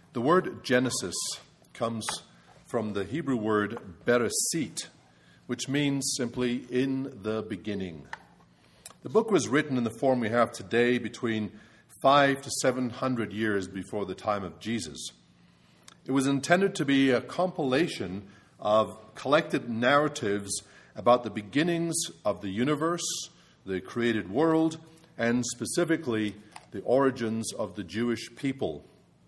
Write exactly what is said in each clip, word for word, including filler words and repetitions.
The word Genesis comes from the Hebrew word Bereshit, which means simply in the beginning. The book was written in the form we have today between five to seven hundred years before the time of Jesus. It was intended to be a compilation of collected narratives about the beginnings of the universe, the created world, and specifically the origins of the Jewish people.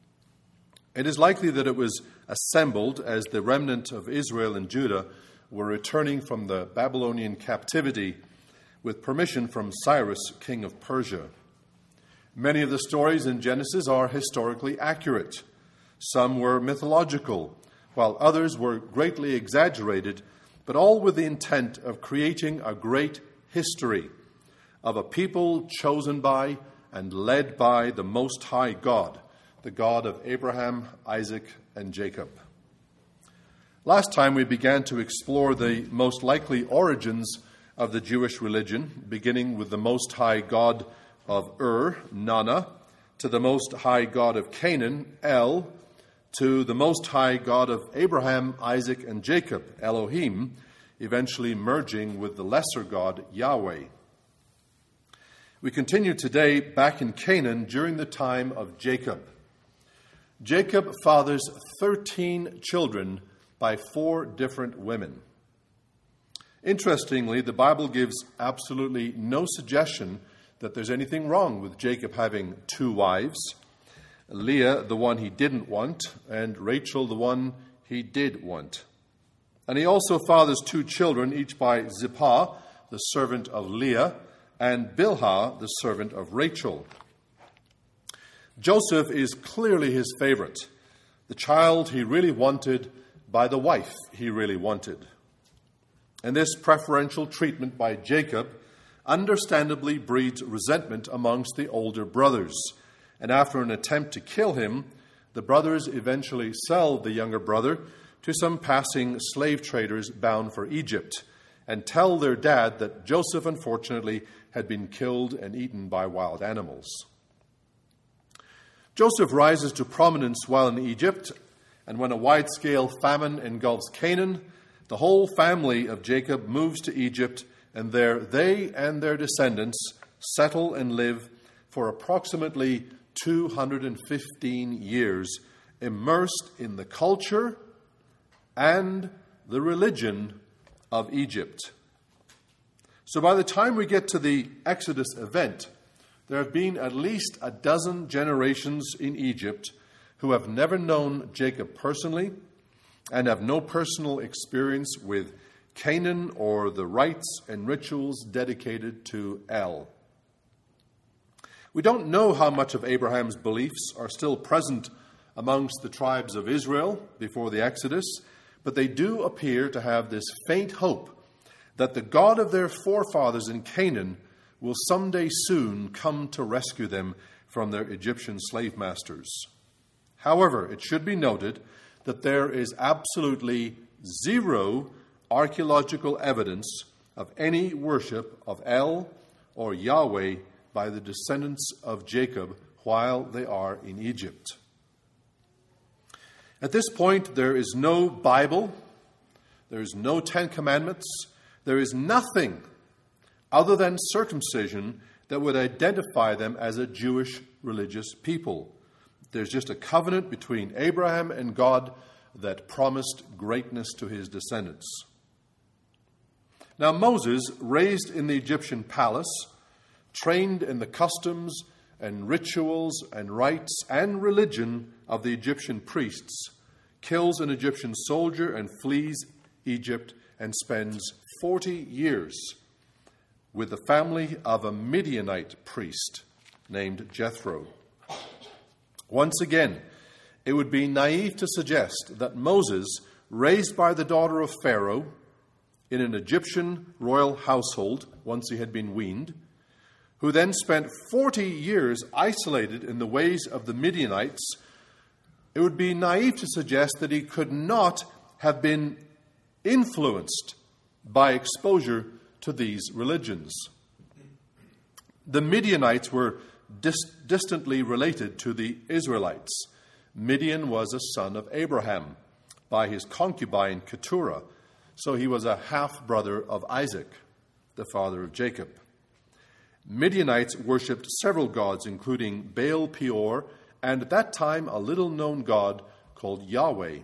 It is likely that it was assembled as the remnant of Israel and Judah were returning from the Babylonian captivity with permission from Cyrus, king of Persia. Many of the stories in Genesis are historically accurate. Some were mythological, while others were greatly exaggerated, but all with the intent of creating a great history of a people chosen by and led by the Most High God, the God of Abraham, Isaac, and Jacob. Last time we began to explore the most likely origins of the Jewish religion, beginning with the Most High God of Ur, Nana, to the Most High God of Canaan, El, to the Most High God of Abraham, Isaac, and Jacob, Elohim, eventually merging with the lesser God, Yahweh. We continue today back in Canaan during the time of Jacob. Jacob fathers thirteen children by four different women. Interestingly, the Bible gives absolutely no suggestion that there's anything wrong with Jacob having two wives, Leah, the one he didn't want, and Rachel, the one he did want. And he also fathers two children, each by Zilpah, the servant of Leah, and Bilhah, the servant of Rachel. Joseph is clearly his favorite, the child he really wanted by the wife he really wanted. And this preferential treatment by Jacob understandably breeds resentment amongst the older brothers. And after an attempt to kill him, the brothers eventually sell the younger brother to some passing slave traders bound for Egypt and tell their dad that Joseph, unfortunately, had been killed and eaten by wild animals. Joseph rises to prominence while in Egypt, and when a wide-scale famine engulfs Canaan, the whole family of Jacob moves to Egypt, and there they and their descendants settle and live for approximately two hundred fifteen years, immersed in the culture and the religion of Egypt. So by the time we get to the Exodus event, there have been at least a dozen generations in Egypt who have never known Jacob personally and have no personal experience with Canaan or the rites and rituals dedicated to El. We don't know how much of Abraham's beliefs are still present amongst the tribes of Israel before the Exodus, but they do appear to have this faint hope that the God of their forefathers in Canaan will someday soon come to rescue them from their Egyptian slave masters. However, it should be noted that there is absolutely zero archaeological evidence of any worship of El or Yahweh by the descendants of Jacob while they are in Egypt. At this point, there is no Bible, there is no Ten Commandments, there is nothing other than circumcision that would identify them as a Jewish religious people. There's just a covenant between Abraham and God that promised greatness to his descendants. Now Moses, raised in the Egyptian palace, trained in the customs and rituals and rites and religion of the Egyptian priests, kills an Egyptian soldier and flees Egypt and spends forty years with the family of a Midianite priest named Jethro. Once again, it would be naive to suggest that Moses, raised by the daughter of Pharaoh in an Egyptian royal household once he had been weaned, who then spent forty years isolated in the ways of the Midianites, it would be naive to suggest that he could not have been influenced by exposure to these religions. The Midianites were dis- distantly related to the Israelites. Midian was a son of Abraham by his concubine Keturah, so he was a half-brother of Isaac, the father of Jacob. Midianites worshipped several gods, including Baal Peor, and at that time a little-known god called Yahweh.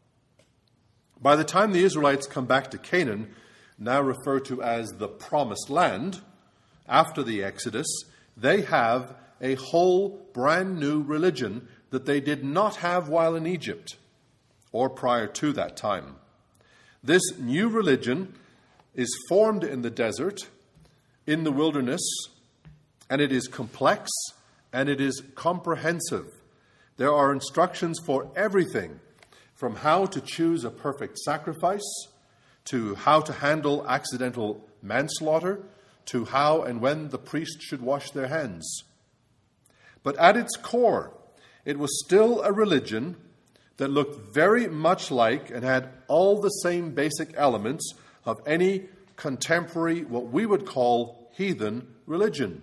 By the time the Israelites come back to Canaan, now referred to as the Promised Land, after the Exodus, they have a whole brand new religion that they did not have while in Egypt or prior to that time. This new religion is formed in the desert, in the wilderness, and it is complex and it is comprehensive. There are instructions for everything, from how to choose a perfect sacrifice, to how to handle accidental manslaughter, to how and when the priest should wash their hands. But at its core, it was still a religion that looked very much like and had all the same basic elements of any contemporary, what we would call heathen religion.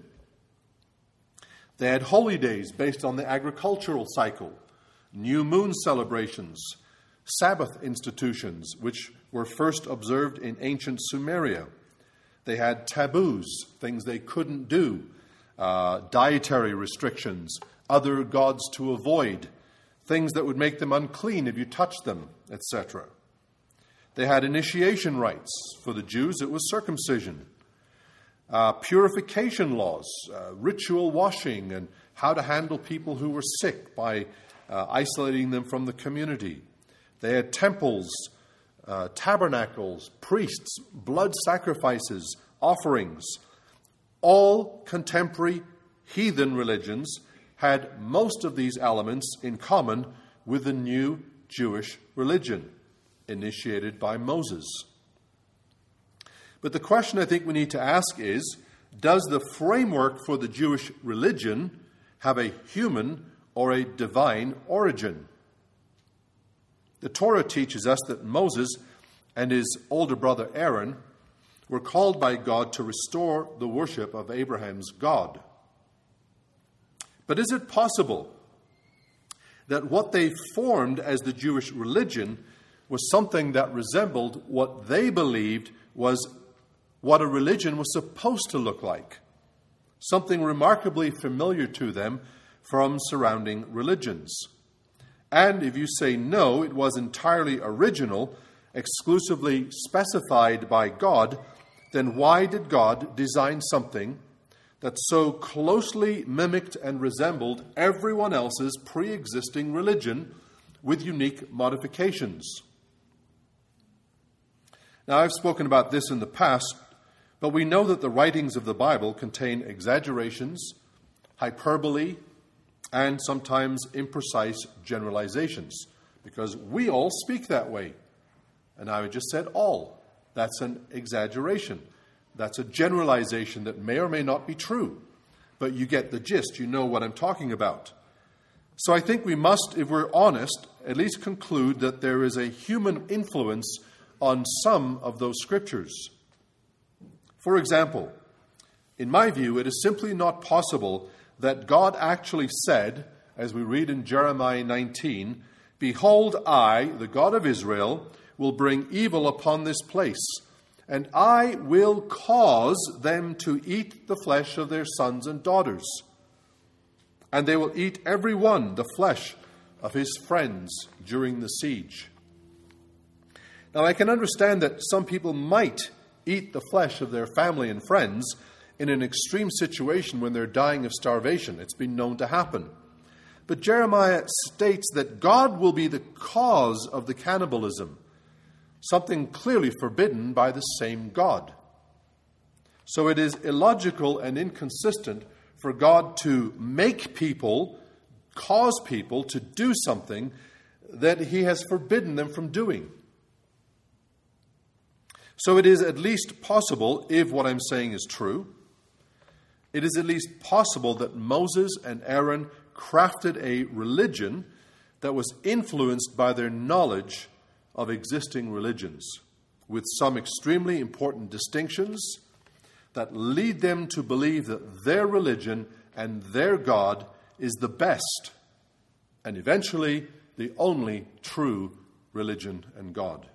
They had holy days based on the agricultural cycle, new moon celebrations, Sabbath institutions, which were first observed in ancient Sumeria. They had taboos, things they couldn't do, uh, dietary restrictions, other gods to avoid, things that would make them unclean if you touched them, et cetera. They had initiation rites. For the Jews, it was circumcision. Uh, purification laws, uh, ritual washing, and how to handle people who were sick by uh, isolating them from the community. They had temples, uh, tabernacles, priests, blood sacrifices, offerings. All contemporary heathen religions had most of these elements in common with the new Jewish religion initiated by Moses. But the question I think we need to ask is, does the framework for the Jewish religion have a human or a divine origin? The Torah teaches us that Moses and his older brother Aaron were called by God to restore the worship of Abraham's God. But is it possible that what they formed as the Jewish religion was something that resembled what they believed was what a religion was supposed to look like? Something remarkably familiar to them from surrounding religions. And if you say no, it was entirely original, exclusively specified by God, then why did God design something that so closely mimicked and resembled everyone else's pre-existing religion with unique modifications? Now, I've spoken about this in the past, but we know that the writings of the Bible contain exaggerations, hyperbole, and sometimes imprecise generalizations, because we all speak that way. And I just said all. That's an exaggeration. That's a generalization that may or may not be true. But you get the gist. You know what I'm talking about. So I think we must, if we're honest, at least conclude that there is a human influence on some of those scriptures. For example, in my view, it is simply not possible that God actually said, as we read in Jeremiah nineteen, "Behold, I, the God of Israel, will bring evil upon this place, and I will cause them to eat the flesh of their sons and daughters. And they will eat every one the flesh of his friends during the siege." Now, I can understand that some people might eat the flesh of their family and friends in an extreme situation when they're dying of starvation. It's been known to happen. But Jeremiah states that God will be the cause of the cannibalism, something clearly forbidden by the same God. So it is illogical and inconsistent for God to make people, cause people to do something that he has forbidden them from doing. So it is at least possible, if what I'm saying is true, it is at least possible that Moses and Aaron crafted a religion that was influenced by their knowledge of existing religions, with some extremely important distinctions that lead them to believe that their religion and their God is the best and eventually the only true religion and God.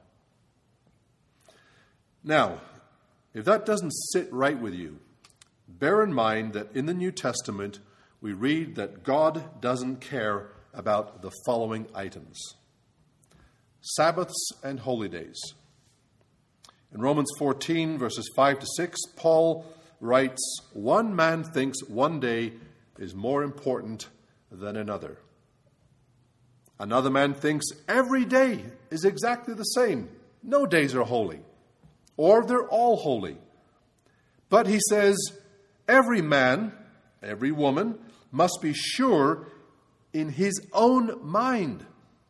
Now, if that doesn't sit right with you, bear in mind that in the New Testament we read that God doesn't care about the following items: Sabbaths and holy days. In Romans fourteen, verses five to six, Paul writes, "One man thinks one day is more important than another. Another man thinks every day is exactly the same. No days are holy, or they're all holy. But," he says, "every man, every woman must be sure in his own mind."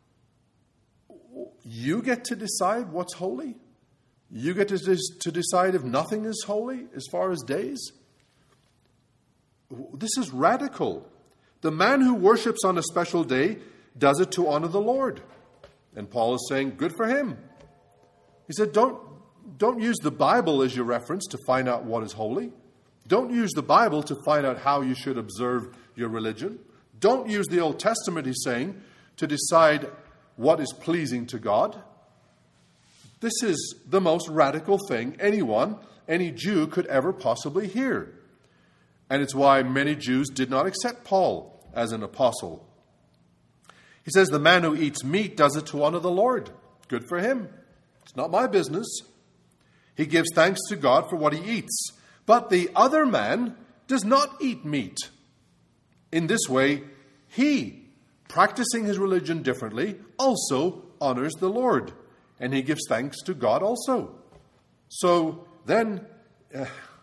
You get to decide what's holy? You get to, to decide if nothing is holy as far as days? This is radical. The man who worships on a special day does it to honor the Lord. And Paul is saying, good for him. He said, don't, don't use the Bible as your reference to find out what is holy. Don't use the Bible to find out how you should observe your religion. Don't use the Old Testament, he's saying, to decide what is pleasing to God. This is the most radical thing anyone, any Jew could ever possibly hear. And it's why many Jews did not accept Paul as an apostle. He says, the man who eats meat does it to honor the Lord. Good for him. It's not my business. He gives thanks to God for what he eats. But the other man does not eat meat. In this way, he, practicing his religion differently, also honors the Lord. And he gives thanks to God also. So then, uh,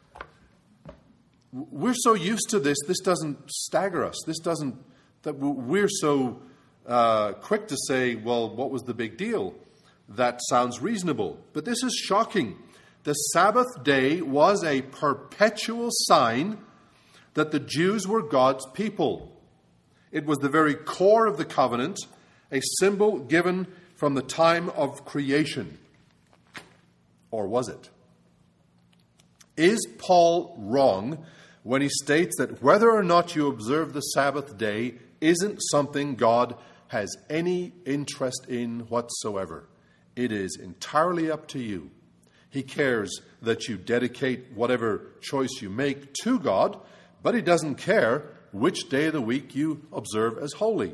we're so used to this, this doesn't stagger us. This doesn't, that we're so uh, quick to say, well, what was the big deal? That sounds reasonable. But this is shocking. The Sabbath day was a perpetual sign that the Jews were God's people. It was the very core of the covenant, a symbol given from the time of creation. Or was it? Is Paul wrong when he states that whether or not you observe the Sabbath day isn't something God has any interest in whatsoever? It is entirely up to you. He cares that you dedicate whatever choice you make to God, but he doesn't care which day of the week you observe as holy.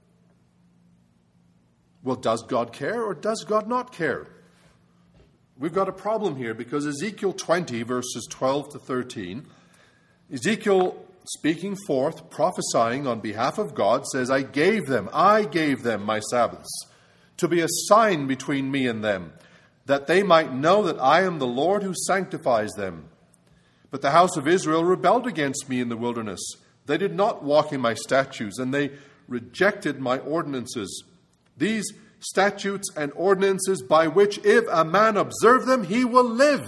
Well, does God care or does God not care? We've got a problem here because Ezekiel twenty, verses twelve to thirteen, Ezekiel, speaking forth, prophesying on behalf of God, says, I gave them, I gave them my Sabbaths to be a sign between me and them, that they might know that I am the Lord who sanctifies them. But the house of Israel rebelled against me in the wilderness. They did not walk in my statutes, and they rejected my ordinances. These statutes and ordinances by which if a man observe them, he will live.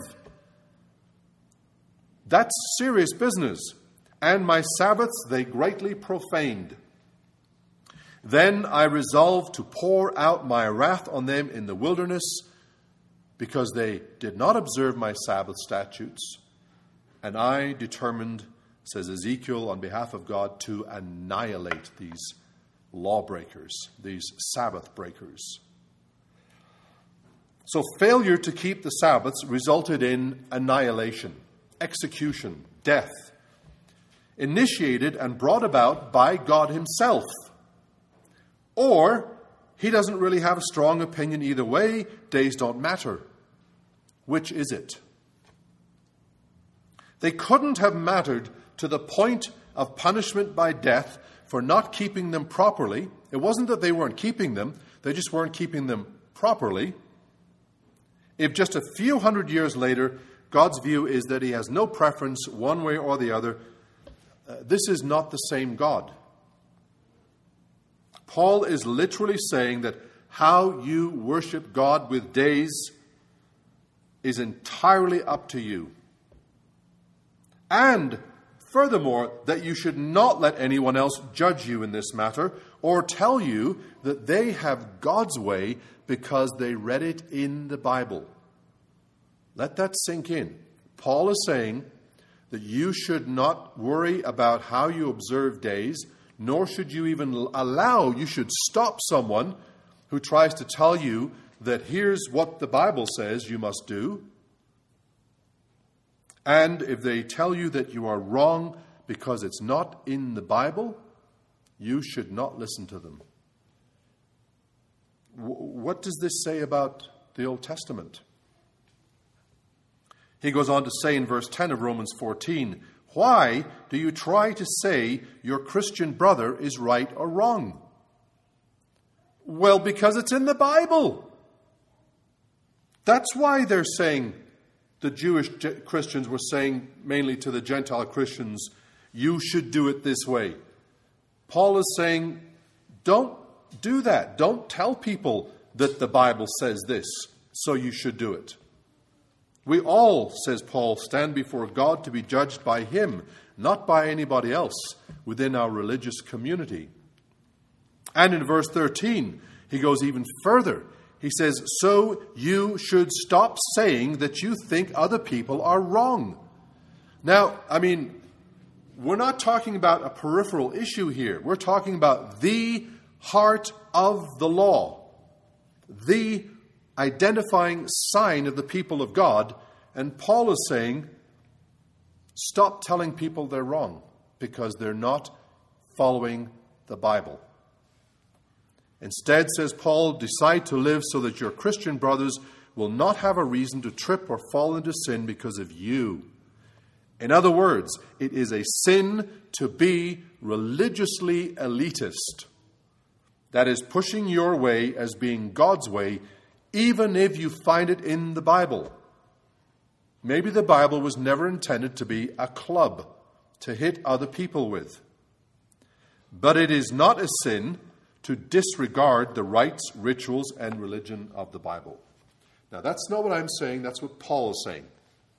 That's serious business. And my Sabbaths they greatly profaned. Then I resolved to pour out my wrath on them in the wilderness, because they did not observe my Sabbath statutes. And I determined, says Ezekiel on behalf of God, to annihilate these lawbreakers, these Sabbath breakers. So failure to keep the Sabbaths resulted in annihilation, execution, death, initiated and brought about by God himself. Or he doesn't really have a strong opinion either way. Days don't matter. Which is it? They couldn't have mattered to the point of punishment by death for not keeping them properly. It wasn't that they weren't keeping them. They just weren't keeping them properly. If just a few hundred years later, God's view is that he has no preference one way or the other, uh, this is not the same God. Paul is literally saying that how you worship God with days is entirely up to you. And furthermore, that you should not let anyone else judge you in this matter or tell you that they have God's way because they read it in the Bible. Let that sink in. Paul is saying that you should not worry about how you observe days, nor should you even allow, you should stop someone who tries to tell you that here's what the Bible says you must do. And if they tell you that you are wrong because it's not in the Bible, you should not listen to them. What does this say about the Old Testament? He goes on to say in verse ten of Romans fourteen, why do you try to say your Christian brother is right or wrong? Well, because it's in the Bible. That's why they're saying, the Jewish Christians were saying mainly to the Gentile Christians, you should do it this way. Paul is saying, don't do that. Don't tell people that the Bible says this, so you should do it. We all, says Paul, stand before God to be judged by him, not by anybody else within our religious community. And in verse thirteen, he goes even further. He says, so you should stop saying that you think other people are wrong. Now, I mean, we're not talking about a peripheral issue here. We're talking about the heart of the law, the identifying sign of the people of God. And Paul is saying, stop telling people they're wrong because they're not following the Bible. Instead, says Paul, decide to live so that your Christian brothers will not have a reason to trip or fall into sin because of you. In other words, it is a sin to be religiously elitist. That is, pushing your way as being God's way, even if you find it in the Bible. Maybe the Bible was never intended to be a club to hit other people with. But it is not a sin to disregard the rites, rituals, and religion of the Bible. Now, that's not what I'm saying. That's what Paul is saying.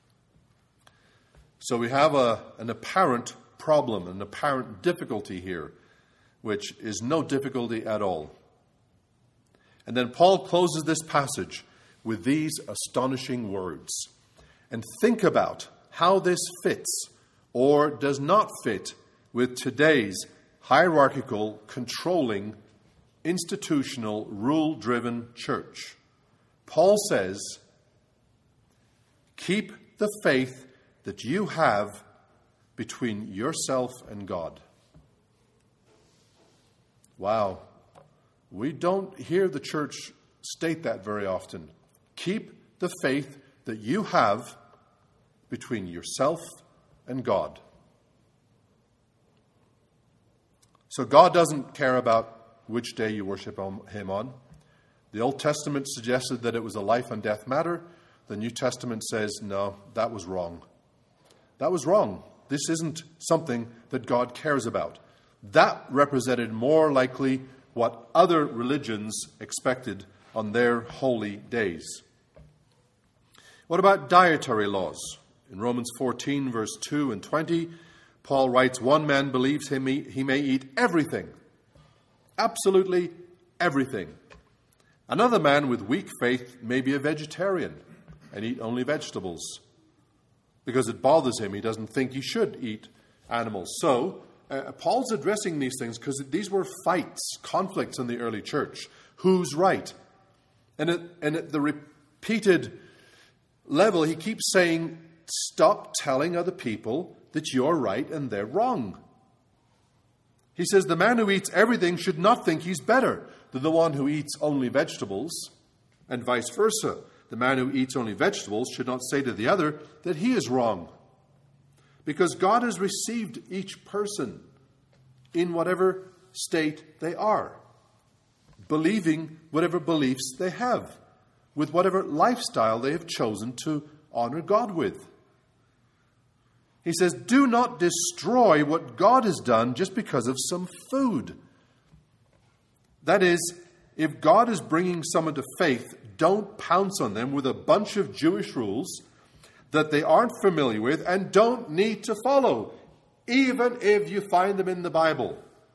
So we have a, an apparent problem, an apparent difficulty here, which is no difficulty at all. And then Paul closes this passage with these astonishing words. And think about how this fits or does not fit with today's hierarchical, controlling, institutional, rule-driven church. Paul says, keep the faith that you have between yourself and God. Wow. We don't hear the church state that very often. Keep the faith that you have between yourself and God. So God doesn't care about which day you worship him on. The Old Testament suggested that it was a life and death matter. The New Testament says, no, that was wrong. That was wrong. This isn't something that God cares about. That represented more likely what other religions expected on their holy days. What about dietary laws? In Romans fourteen, verse two and twenty, Paul writes, one man believes he may, he may eat everything. Absolutely everything. Another man with weak faith may be a vegetarian and eat only vegetables because it bothers him. He doesn't think he should eat animals. So, uh, Paul's addressing these things because these were fights, conflicts in the early church. Who's right? And at, and at the repeated level, he keeps saying, stop telling other people that you're right and they're wrong. He says the man who eats everything should not think he's better than the one who eats only vegetables, and vice versa. The man who eats only vegetables should not say to the other that he is wrong. Because God has received each person in whatever state they are, believing whatever beliefs they have, with whatever lifestyle they have chosen to honor God with. He says, do not destroy what God has done just because of some food. That is, if God is bringing someone to faith, don't pounce on them with a bunch of Jewish rules that they aren't familiar with and don't need to follow, even if you find them in the Bible.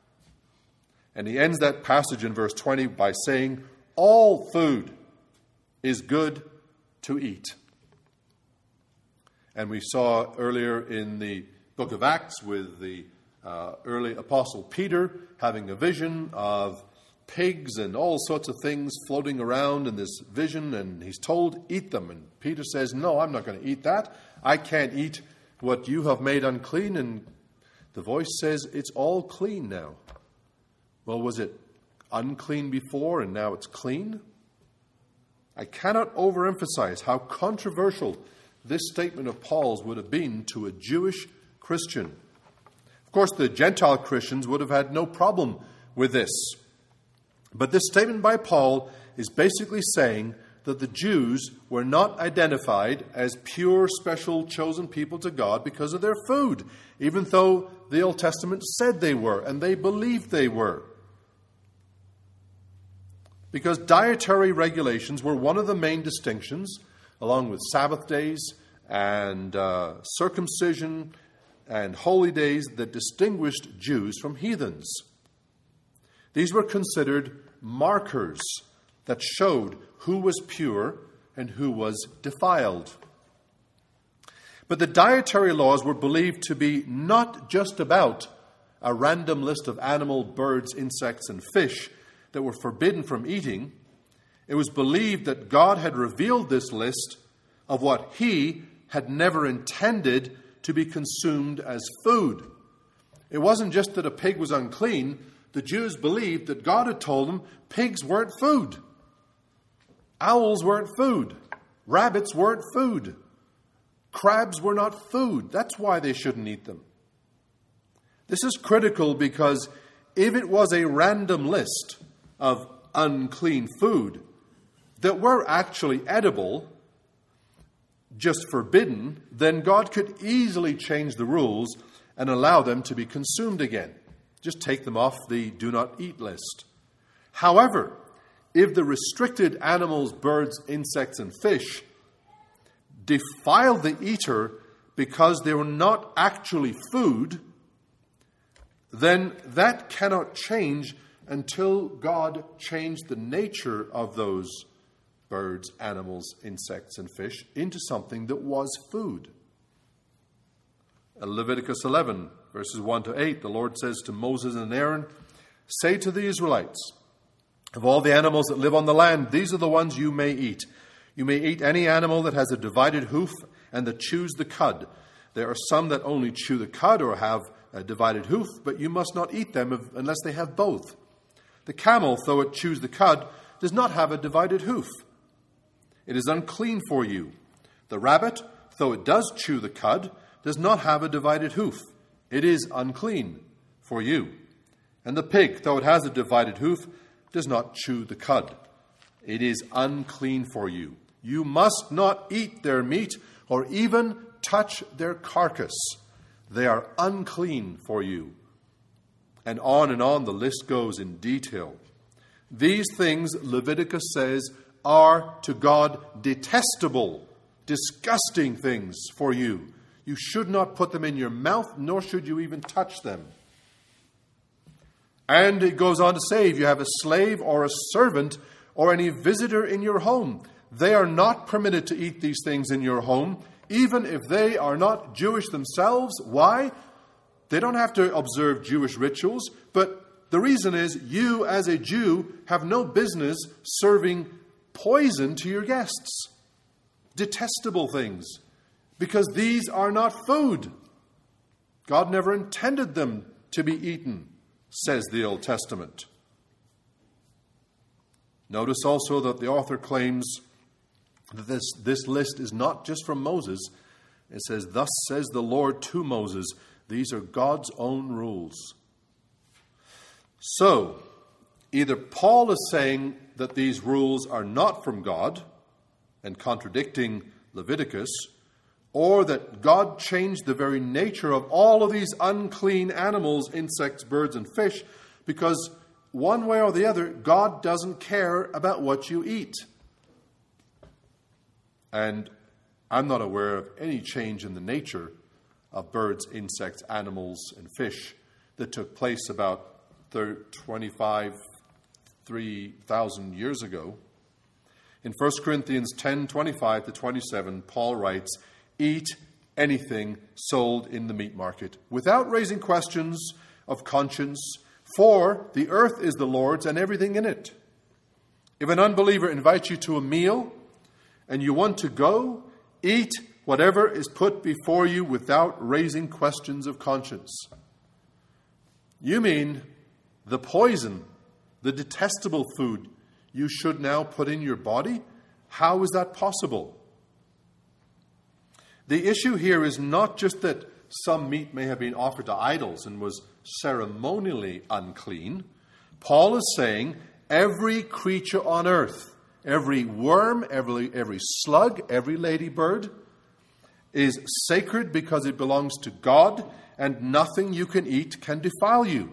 And he ends that passage in verse twenty by saying, all food is good to eat. And we saw earlier in the book of Acts with the uh, early apostle Peter having a vision of pigs and all sorts of things floating around in this vision, and he's told, eat them. And Peter says, no, I'm not going to eat that. I can't eat what you have made unclean. And the voice says, it's all clean now. Well, was it unclean before and now it's clean? I cannot overemphasize how controversial this statement of Paul's would have been to a Jewish Christian. Of course, the Gentile Christians would have had no problem with this. But this statement by Paul is basically saying that the Jews were not identified as pure, special, chosen people to God because of their food, even though the Old Testament said they were, and they believed they were. Because dietary regulations were one of the main distinctions, along with Sabbath days and uh, circumcision and holy days, that distinguished Jews from heathens. These were considered markers that showed who was pure and who was defiled. But the dietary laws were believed to be not just about a random list of animal, birds, insects, and fish that were forbidden from eating. It was believed that God had revealed this list of what he had never intended to be consumed as food. It wasn't just that a pig was unclean. The Jews believed that God had told them pigs weren't food. Owls weren't food. Rabbits weren't food. Crabs were not food. That's why they shouldn't eat them. This is critical because if it was a random list of unclean food that were actually edible, just forbidden, then God could easily change the rules and allow them to be consumed again. Just take them off the do not eat list. However, if the restricted animals, birds, insects, and fish defiled the eater because they were not actually food, then that cannot change until God changed the nature of those birds, animals, insects, and fish into something that was food. In Leviticus eleven, verses one to eight, the Lord says to Moses and Aaron, "Say to the Israelites, of all the animals that live on the land, these are the ones you may eat. You may eat any animal that has a divided hoof and that chews the cud. There are some that only chew the cud or have a divided hoof, but you must not eat them unless they have both. The camel, though it chews the cud, does not have a divided hoof. It is unclean for you. The rabbit, though it does chew the cud, does not have a divided hoof. It is unclean for you. And the pig, though it has a divided hoof, does not chew the cud. It is unclean for you. You must not eat their meat or even touch their carcass. They are unclean for you." And on and on the list goes in detail. These things, Leviticus says, are to God detestable, disgusting things for you. You should not put them in your mouth, nor should you even touch them. And it goes on to say, if you have a slave or a servant or any visitor in your home, they are not permitted to eat these things in your home, even if they are not Jewish themselves. Why? They don't have to observe Jewish rituals, but the reason is you as a Jew have no business serving poison to your guests. Detestable things, because these are not food. God never intended them to be eaten, says the Old Testament. Notice also that the author claims that this, this list is not just from Moses. It says, "Thus says the Lord to Moses." These are God's own rules. So, either Paul is saying that these rules are not from God and contradicting Leviticus, or that God changed the very nature of all of these unclean animals, insects, birds, and fish, because one way or the other, God doesn't care about what you eat. And I'm not aware of any change in the nature of birds, insects, animals, and fish that took place about twenty-five, three thousand years ago. In First Corinthians ten, twenty-five to twenty-seven, Paul writes, "Eat anything sold in the meat market without raising questions of conscience, for the earth is the Lord's and everything in it. If an unbeliever invites you to a meal and you want to go, eat whatever is put before you without raising questions of conscience. You mean the poison, the detestable food you should now put in your body? How is that possible? The issue here is not just that some meat may have been offered to idols and was ceremonially unclean. Paul is saying every creature on earth, every worm, every, every slug, every ladybird is sacred because it belongs to God, and nothing you can eat can defile you.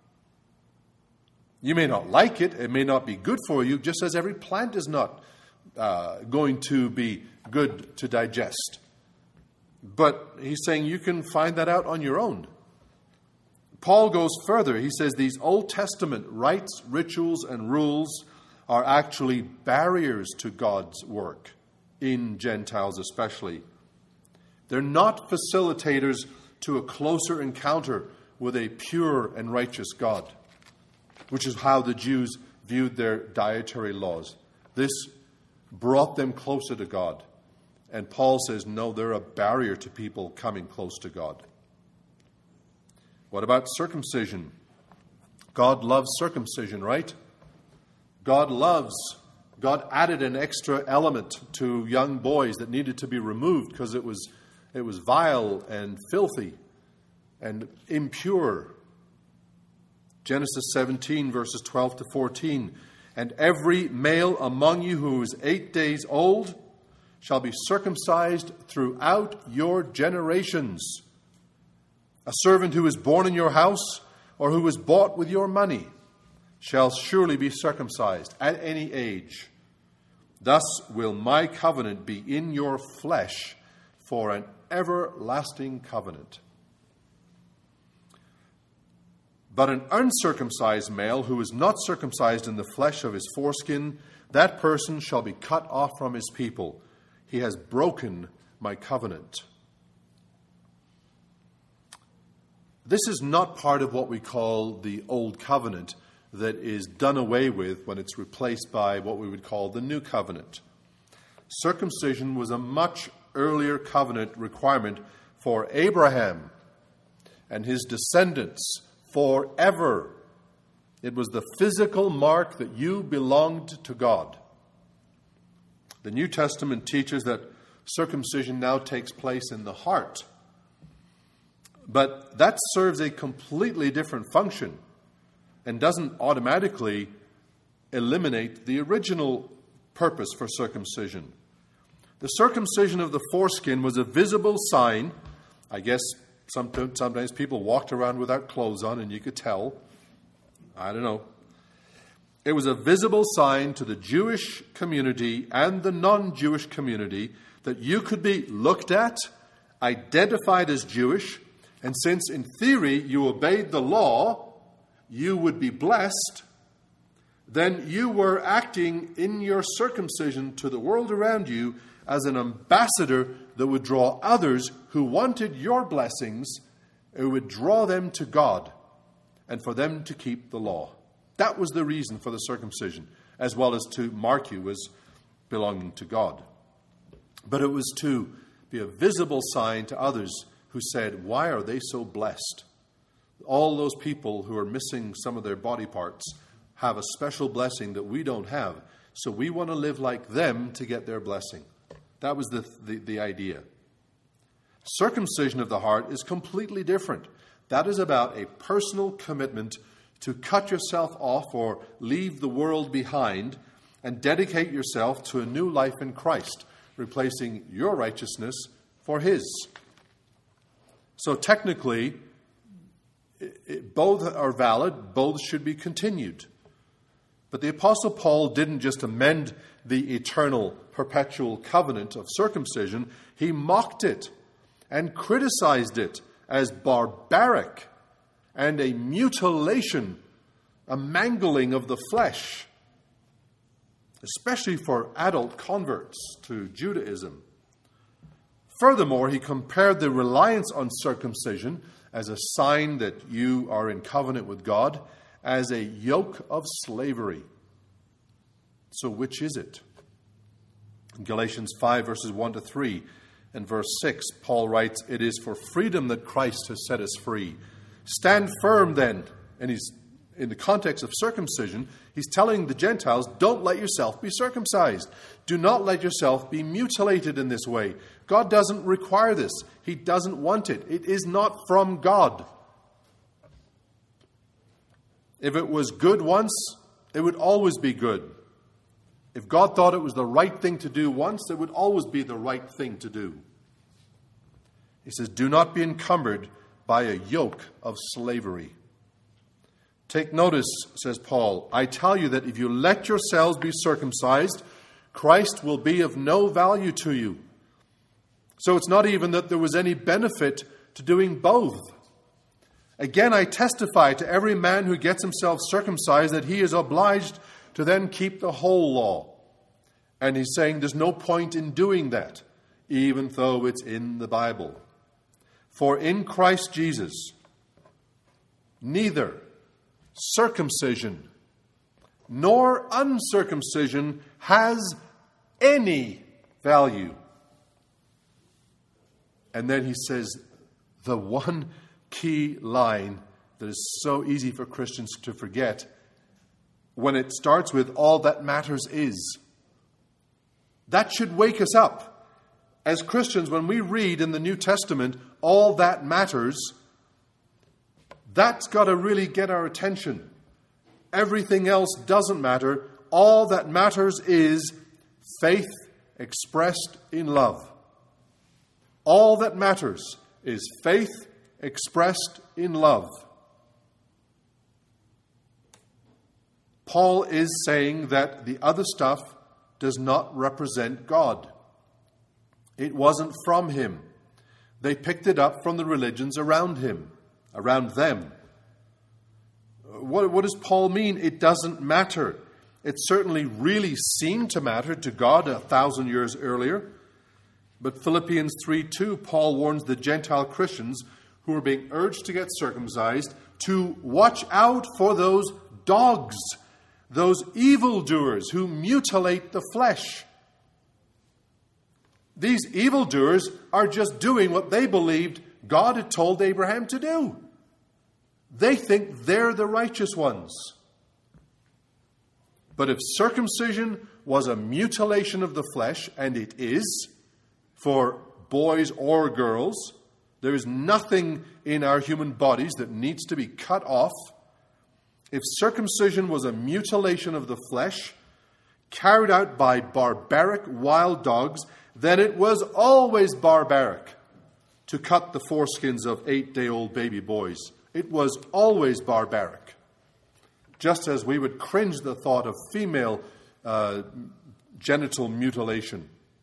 You may not like it, it may not be good for you, just as every plant is not uh, going to be good to digest. But he's saying you can find that out on your own. Paul goes further. He says these Old Testament rites, rituals, and rules are actually barriers to God's work, in Gentiles especially. They're not facilitators to a closer encounter with a pure and righteous God, which is how the Jews viewed their dietary laws. This brought them closer to God. And Paul says, no, they're a barrier to people coming close to God. What about circumcision? God loves circumcision, right? God loves, God added an extra element to young boys that needed to be removed because it was, it was vile and filthy and impure. Genesis seventeen, verses twelve to fourteen. And every male among you who is eight days old shall be circumcised throughout your generations. A servant who is born in your house or who is bought with your money shall surely be circumcised at any age. Thus will my covenant be in your flesh for an everlasting covenant. But an uncircumcised male who is not circumcised in the flesh of his foreskin, that person shall be cut off from his people. He has broken my covenant. This is not part of what we call the Old Covenant that is done away with when it's replaced by what we would call the New Covenant. Circumcision was a much earlier covenant requirement for Abraham and his descendants forever. It was the physical mark that you belonged to God. The New Testament teaches that circumcision now takes place in the heart. But that serves a completely different function and doesn't automatically eliminate the original purpose for circumcision. The circumcision of the foreskin was a visible sign. I guess sometimes people walked around without clothes on and you could tell. I don't know. It was a visible sign to the Jewish community and the non-Jewish community that you could be looked at, identified as Jewish, and since in theory you obeyed the law, you would be blessed, then you were acting in your circumcision to the world around you as an ambassador that would draw others who wanted your blessings, who would draw them to God and for them to keep the law. That was the reason for the circumcision, as well as to mark you as belonging to God. But it was to be a visible sign to others who said, why are they so blessed? All those people who are missing some of their body parts have a special blessing that we don't have. So we want to live like them to get their blessing. That was the, the, the idea. Circumcision of the heart is completely different. That is about a personal commitment to cut yourself off or leave the world behind and dedicate yourself to a new life in Christ, replacing your righteousness for His. So technically, it, it, both are valid, both should be continued. But the Apostle Paul didn't just amend the eternal, perpetual covenant of circumcision. He mocked it and criticized it as barbaric and a mutilation, a mangling of the flesh, especially for adult converts to Judaism. Furthermore, he compared the reliance on circumcision as a sign that you are in covenant with God as a yoke of slavery. So which is it? In Galatians five, verses one to three and verse six, Paul writes, "It is for freedom that Christ has set us free. Stand firm then." And he's, in the context of circumcision, he's telling the Gentiles, don't let yourself be circumcised. Do not let yourself be mutilated in this way. God doesn't require this. He doesn't want it. It is not from God. If it was good once, it would always be good. If God thought it was the right thing to do once, it would always be the right thing to do. He says, do not be encumbered by a yoke of slavery. Take notice, says Paul, I tell you that if you let yourselves be circumcised, Christ will be of no value to you. So it's not even that there was any benefit to doing both. Again, I testify to every man who gets himself circumcised that he is obliged to then keep the whole law. And he's saying there's no point in doing that, even though it's in the Bible. For in Christ Jesus, neither circumcision nor uncircumcision has any value. And then he says the one key line that is so easy for Christians to forget when it starts with all that matters is. That should wake us up. As Christians, when we read in the New Testament, all that matters, that's got to really get our attention. Everything else doesn't matter. All that matters is faith expressed in love. All that matters is faith expressed in love. Paul is saying that the other stuff does not represent God. It wasn't from him. They picked it up from the religions around him, around them. What, what does Paul mean? It doesn't matter. It certainly really seemed to matter to God a thousand years earlier. But Philippians three two, Paul warns the Gentile Christians who are being urged to get circumcised to watch out for those dogs, those evildoers who mutilate the flesh. These evildoers are just doing what they believed God had told Abraham to do. They think they're the righteous ones. But if circumcision was a mutilation of the flesh, and it is, for boys or girls, there is nothing in our human bodies that needs to be cut off. If circumcision was a mutilation of the flesh, carried out by barbaric wild dogs, then it was always barbaric to cut the foreskins of eight-day-old baby boys. It was always barbaric. Just as we would cringe the thought of female uh, genital mutilation.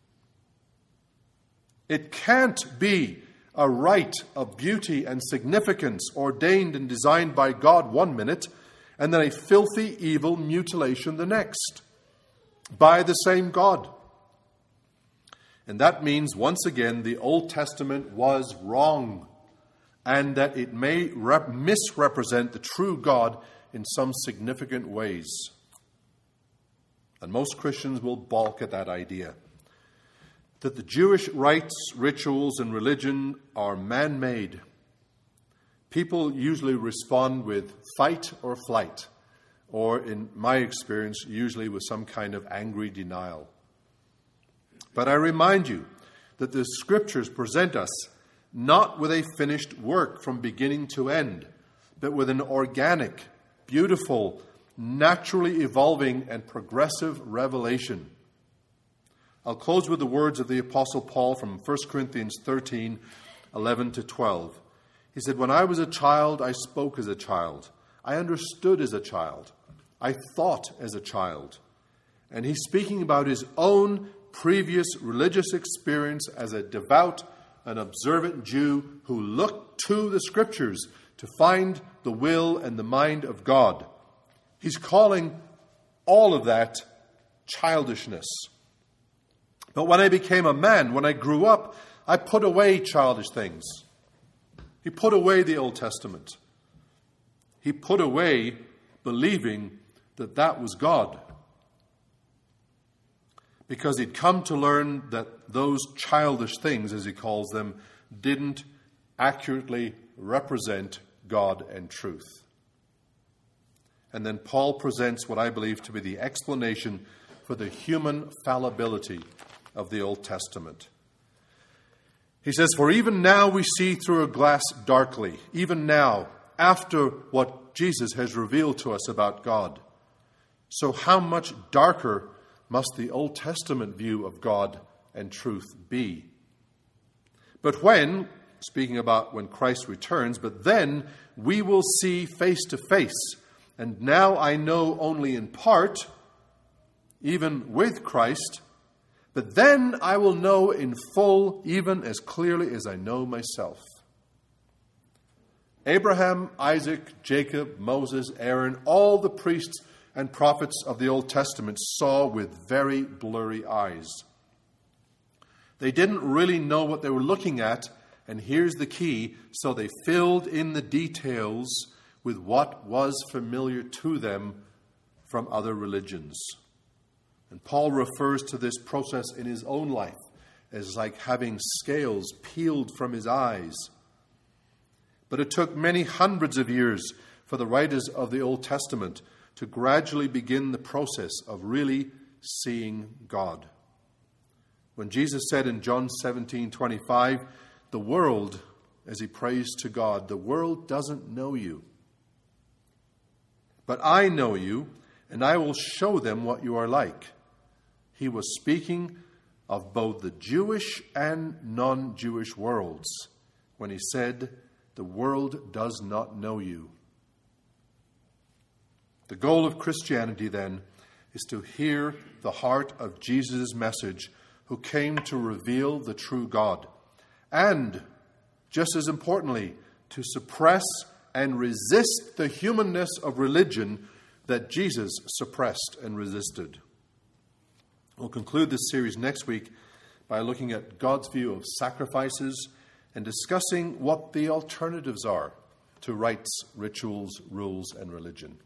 It can't be a rite of beauty and significance ordained and designed by God one minute, and then a filthy, evil mutilation the next, by the same God. And that means, once again, the Old Testament was wrong, and that it may rep- misrepresent the true God in some significant ways. And most Christians will balk at that idea. That the Jewish rites, rituals, and religion are man-made. People usually respond with fight or flight, or in my experience, usually with some kind of angry denial. But I remind you that the Scriptures present us not with a finished work from beginning to end, but with an organic, beautiful, naturally evolving, and progressive revelation. I'll close with the words of the Apostle Paul from First Corinthians thirteen, eleven to twelve. He said, "When I was a child, I spoke as a child. I understood as a child. I thought as a child." And he's speaking about his own previous religious experience as a devout and observant Jew who looked to the Scriptures to find the will and the mind of God. He's calling all of that childishness. But when I became a man, when I grew up, I put away childish things. He put away the Old Testament. He put away believing that that was God, because he'd come to learn that those childish things, as he calls them, didn't accurately represent God and truth. And then Paul presents what I believe to be the explanation for the human fallibility of the Old Testament. He says, "For even now we see through a glass darkly, even now, after what Jesus has revealed to us about God. So how much darker must the Old Testament view of God and truth be? But when," speaking about when Christ returns, "but then we will see face to face. And now I know only in part, even with Christ, but then I will know in full, even as clearly as I know myself." Abraham, Isaac, Jacob, Moses, Aaron, all the priests and prophets of the Old Testament saw with very blurry eyes. They didn't really know what they were looking at, and here's the key, so they filled in the details with what was familiar to them from other religions. And Paul refers to this process in his own life as like having scales peeled from his eyes. But it took many hundreds of years for the writers of the Old Testament to gradually begin the process of really seeing God. When Jesus said in John seventeen twenty-five, "The world," as he prays to God, "the world doesn't know you. But I know you, and I will show them what you are like." He was speaking of both the Jewish and non-Jewish worlds when he said, "The world does not know you." The goal of Christianity, then, is to hear the heart of Jesus' message, who came to reveal the true God, and, just as importantly, to suppress and resist the humanness of religion that Jesus suppressed and resisted. We'll conclude this series next week by looking at God's view of sacrifices and discussing what the alternatives are to rites, rituals, rules, and religion.